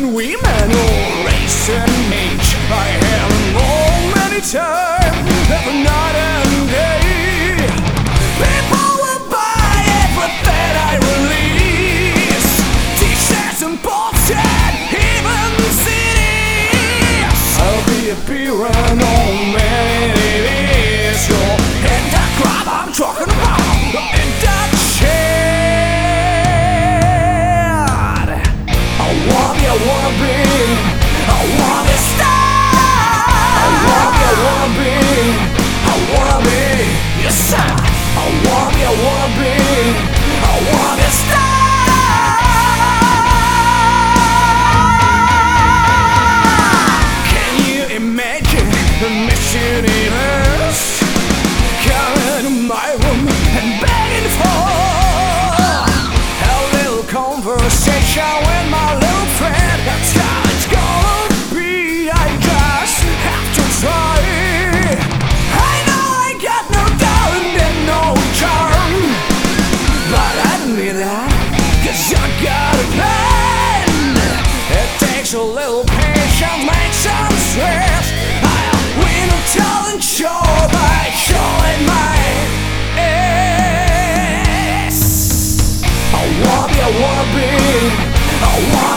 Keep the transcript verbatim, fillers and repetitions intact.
and women, all race and age. I have them all many times, every night and day. People will buy everything I release, t-shirts and books and even C Ds. I'll be appearing on many days. You're in that crowd I'm talking about, in that shade. I want me, I wanna be, I wanna be a star. I want me, I wanna be, I wanna be, yes sir. I want me, I wanna be, I wanna be a star. Can you imagine the Miss Universe coming to my room and begging for a little conversation with my little friend? That's how it's gonna be, I just have to try. I know I got no talent and no charm, but I don't need that, cause I got a plan. It takes a little patience, make some stress. I'll win a talent show by showing my ass. I wanna be, I wanna be, I wanna